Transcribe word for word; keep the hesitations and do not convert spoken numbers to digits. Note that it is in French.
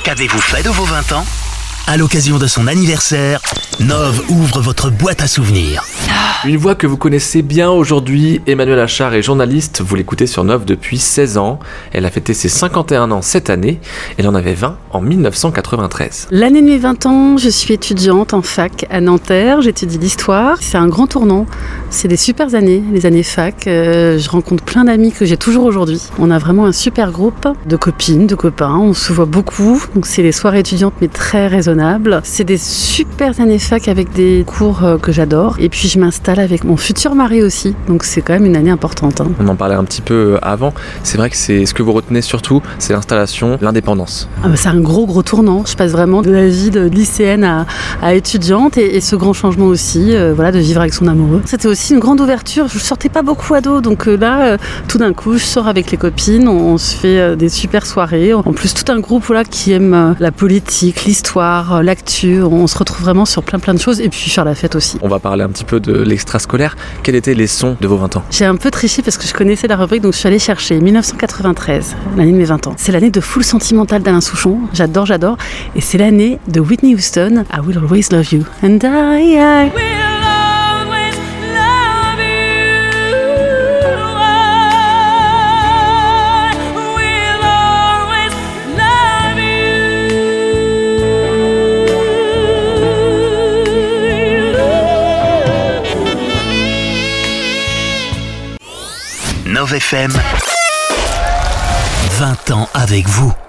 Qu'avez-vous fait de vos vingt ans ? À l'occasion de son anniversaire, Nov ouvre votre boîte à souvenirs. Une voix que vous connaissez bien aujourd'hui, Emmanuelle Achard est journaliste, vous l'écoutez sur Nov depuis seize ans. Elle a fêté ses cinquante et un ans cette année, elle en avait vingt en dix-neuf cent quatre-vingt-treize. L'année de mes vingt ans, je suis étudiante en fac à Nanterre, j'étudie l'histoire. C'est un grand tournant, c'est des super années, les années fac. Euh, je rencontre plein d'amis que j'ai toujours aujourd'hui. On a vraiment un super groupe de copines, de copains, on se voit beaucoup. Donc c'est les soirées étudiantes mais très raisonnables. C'est des super années fac avec des cours que j'adore. Et puis je m'installe avec mon futur mari aussi. Donc c'est quand même une année importante. Hein. On en parlait un petit peu avant. C'est vrai que c'est ce que vous retenez surtout, c'est l'installation, l'indépendance. Ah bah c'est un gros gros tournant. Je passe vraiment de la vie de lycéenne à, à étudiante et, et ce grand changement aussi, euh, voilà, de vivre avec son amoureux. C'était aussi une grande ouverture. Je sortais pas beaucoup ado. Donc euh, là, euh, tout d'un coup, je sors avec les copines. On, on se fait euh, des super soirées. En plus, tout un groupe voilà, qui aime euh, la politique, l'histoire, l'actu, on se retrouve vraiment sur plein plein de choses et puis faire la fête aussi. On va parler un petit peu de l'extrascolaire. Quels étaient les sons de vos vingt ans ? J'ai un peu triché parce que je connaissais la rubrique donc je suis allée chercher dix-neuf cent quatre-vingt-treize, l'année de mes vingt ans. C'est l'année de Foule sentimentale d'Alain Souchon, j'adore, j'adore. Et c'est l'année de Whitney Houston, I Will Always Love You. And I, I... Nov F M, vingt ans avec vous.